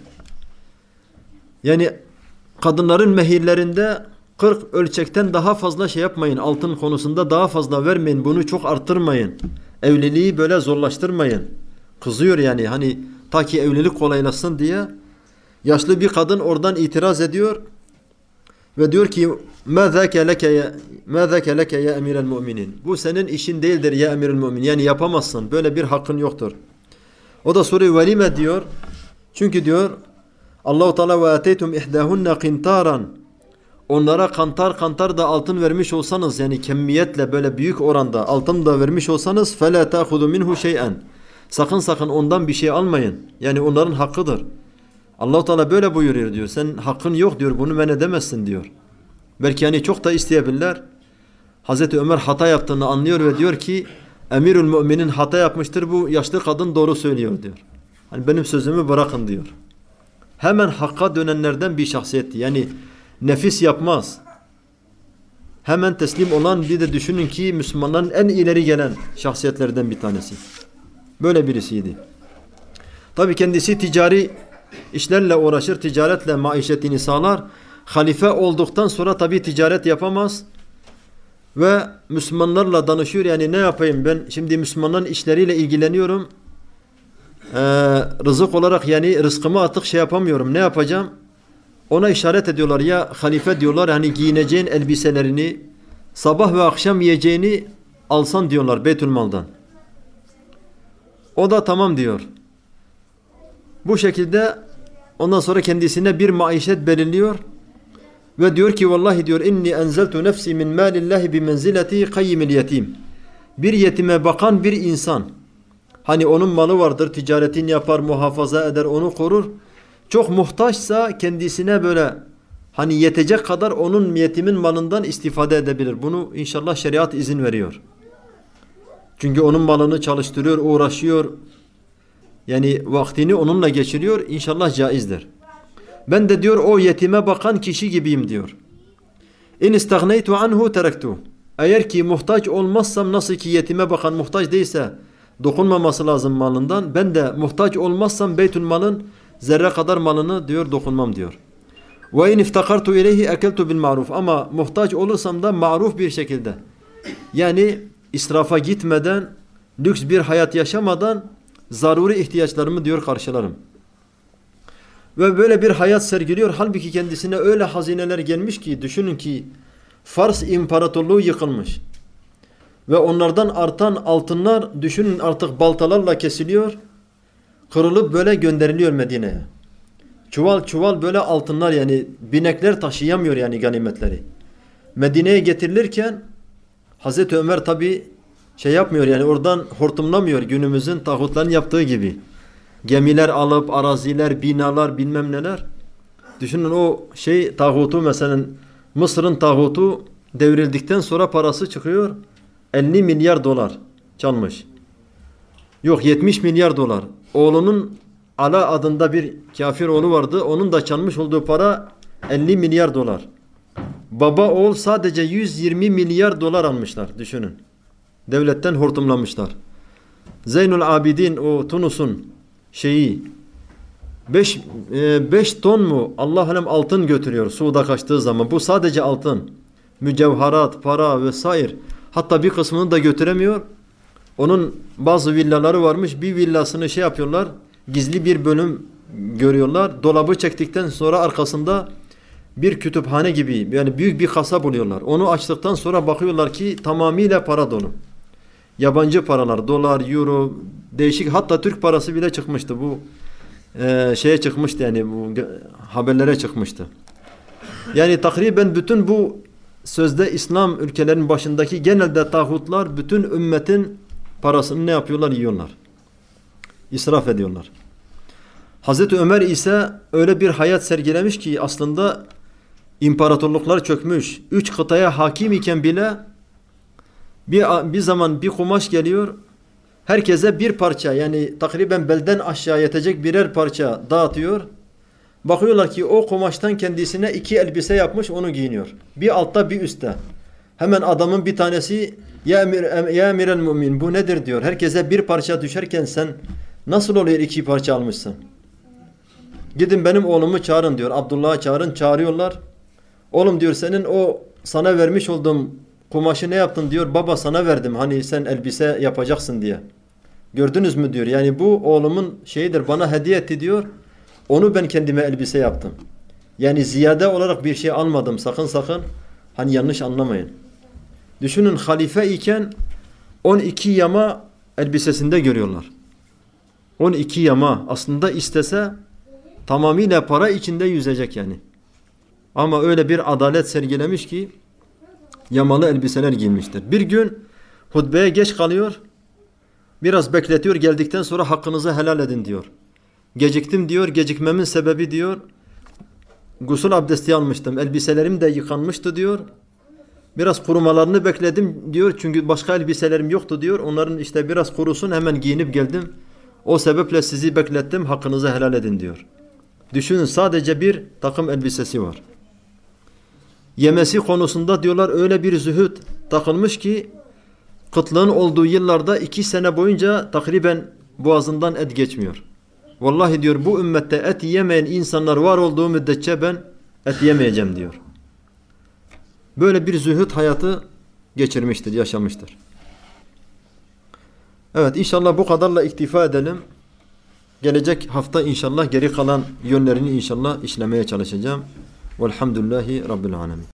Yani kadınların mehirlerinde kırk ölçekten daha fazla şey yapmayın. Altın konusunda daha fazla vermeyin. Bunu çok arttırmayın. Evliliği böyle zorlaştırmayın. Kızıyor yani hani ta ki evlilik kolaylaşsın diye. Yaşlı bir kadın oradan itiraz ediyor ve diyor ki مَا ذَاكَ لَكَ يَا مَا ذَاكَ لَكَ يَا اَمِيرَ الْمُؤْمِنِينَ. Bu senin işin değildir ya emir mümin. Yani yapamazsın. Böyle bir hakkın yoktur. O da soruyor velime diyor. Çünkü diyor Allah-u Teala ve ateytum ihdahunna qintaran. Onlara kantar kantar da altın vermiş olsanız yani kemiyetle böyle büyük oranda altın da vermiş olsanız فَلَا تَأْخُذُ مِنْهُ شَيْئًا. Sakın sakın ondan bir şey almayın. Yani onların hakkıdır. Allah-u Teala böyle buyuruyor diyor. Sen hakkın yok diyor. Bunu men edemezsin diyor. Belki yani çok da isteyebilirler. Hazreti Ömer hata yaptığını anlıyor ve diyor ki Emirül Müminin hata yapmıştır. Bu yaşlı kadın doğru söylüyor diyor. Hani benim sözümü bırakın diyor. Hemen hakka dönenlerden bir şahsiyetti. Yani nefis yapmaz. Hemen teslim olan bir de düşünün ki Müslümanların en ileri gelen şahsiyetlerden bir tanesi. Böyle birisiydi. Tabii kendisi ticari işlerle uğraşır, ticaretle maişetini sağlar. Halife olduktan sonra tabii ticaret yapamaz. Ve Müslümanlarla danışıyor. Yani ne yapayım ben şimdi Müslümanların işleriyle ilgileniyorum. Ee, rızık olarak yani rızkımı artık şey yapamıyorum. Ne yapacağım? Ona işaret ediyorlar. Ya halife diyorlar hani giyineceğin elbiselerini sabah ve akşam yiyeceğini alsan diyorlar Beytülmal'dan. O da tamam diyor. Bu şekilde ondan sonra kendisine bir maişet belirliyor. Ve diyor ki vallahi diyor inni enzeltu nefsi min malillahi bi menzileti kayyimil yetim. Bir yetime bakan bir insan. Hani onun malı vardır, ticaretini yapar, muhafaza eder, onu korur. Çok muhtaçsa kendisine böyle hani yetecek kadar onun yetimin malından istifade edebilir. Bunu inşallah şeriat izin veriyor. Çünkü onun malını çalıştırıyor, uğraşıyor. Yani vaktini onunla geçiriyor. İnşallah caizdir. Ben de diyor o yetime bakan kişi gibiyim diyor. İn istagneytu anhu terektu. Eğer ki muhtaç olmazsam, nasıl ki yetime bakan muhtaç değilse dokunmaması lazım malından, ben de muhtaç olmazsam beytül malın zerre kadar malını diyor dokunmam diyor. Ve in iftakartu ileyhi ekeltu bil ma'ruf. Ama muhtaç olursam da maruf bir şekilde. Yani israfa gitmeden, lüks bir hayat yaşamadan zaruri ihtiyaçlarımı diyor karşılarım. Ve böyle bir hayat sergiliyor. Halbuki kendisine öyle hazineler gelmiş ki, düşünün ki Fars İmparatorluğu yıkılmış. Ve onlardan artan altınlar, düşünün, artık baltalarla kesiliyor. Kırılıp böyle gönderiliyor Medine'ye. Çuval çuval böyle altınlar, yani binekler taşıyamıyor yani ganimetleri. Medine'ye getirilirken Hazreti Ömer tabi şey yapmıyor, yani oradan hortumlamıyor günümüzün tağutların yaptığı gibi. Gemiler alıp araziler, binalar, bilmem neler. Düşünün o şey tağutu, mesela Mısır'ın tağutu devrildikten sonra parası çıkıyor elli milyar dolar çalmış. Yok, yetmiş milyar dolar. Oğlunun Ala adında bir kafir oğlu vardı. Onun da çalmış olduğu para elli milyar dolar. Baba oğul sadece yüz yirmi milyar dolar almışlar. Düşünün. Devletten hortumlamışlar. Zeynul Abidin, o Tunus'un şeyi beş ton mu Allah alem altın götürüyor Suud'a kaçtığı zaman. Bu sadece altın. Mücevherat, para vesaire. Hatta bir kısmını da götüremiyor. Onun bazı villaları varmış. Bir villasını şey yapıyorlar. Gizli bir bölüm görüyorlar. Dolabı çektikten sonra arkasında bir kütüphane gibi, yani büyük bir kasa buluyorlar. Onu açtıktan sonra bakıyorlar ki tamamıyla para dolu. Yabancı paralar, dolar, euro, değişik, hatta Türk parası bile çıkmıştı. Bu e, şeye çıkmıştı, yani bu haberlere çıkmıştı. Yani takriben bütün bu sözde İslam ülkelerinin başındaki genelde tağutlar bütün ümmetin parasını ne yapıyorlar? Yiyorlar. İsraf ediyorlar. Hazreti Ömer ise öyle bir hayat sergilemiş ki aslında imparatorluklar çökmüş. Üç kıtaya hakim iken bile bir, bir zaman bir kumaş geliyor. Herkese bir parça, yani takriben belden aşağı yetecek birer parça dağıtıyor. Bakıyorlar ki o kumaştan kendisine iki elbise yapmış, onu giyiniyor. Bir altta bir üstte. Hemen adamın bir tanesi ya emir, ya emirel mümin, bu nedir diyor. Herkese bir parça düşerken sen nasıl oluyor iki parça almışsın? Gidin benim oğlumu çağırın diyor. Abdullah'ı çağırın. Çağırıyorlar. Oğlum diyor, senin o sana vermiş olduğum kumaşı ne yaptın diyor. Baba sana verdim, hani sen elbise yapacaksın diye. Gördünüz mü diyor. Yani bu oğlumun şeyidir, bana hediye etti diyor. Onu ben kendime elbise yaptım. Yani ziyade olarak bir şey almadım. Sakın sakın hani yanlış anlamayın. Düşünün, halife iken on iki yama elbisesinde görüyorlar. on iki yama aslında istese tamamıyla para içinde yüzecek yani. Ama öyle bir adalet sergilemiş ki yamalı elbiseler giymiştir. Bir gün hutbeye geç kalıyor. Biraz bekletiyor, geldikten sonra hakkınızı helal edin diyor. Geciktim diyor, gecikmemin sebebi diyor, gusül abdesti almıştım, elbiselerim de yıkanmıştı diyor. Biraz kurumalarını bekledim diyor, çünkü başka elbiselerim yoktu diyor. Onların işte biraz kurusun, hemen giyinip geldim. O sebeple sizi beklettim, hakkınızı helal edin diyor. Düşünün, sadece bir takım elbisesi var. Yemesi konusunda diyorlar öyle bir zühd takılmış ki kıtlığın olduğu yıllarda iki sene boyunca takriben boğazından et geçmiyor. Vallahi diyor, bu ümmette et yemeyen insanlar var olduğu müddetçe ben et yemeyeceğim diyor. Böyle bir zühd hayatı geçirmiştir, yaşamıştır. Evet, inşallah bu kadarla iktifa edelim. Gelecek hafta inşallah geri kalan yönlerini inşallah işlemeye çalışacağım. Velhamdülillahi Rabbil Alemin.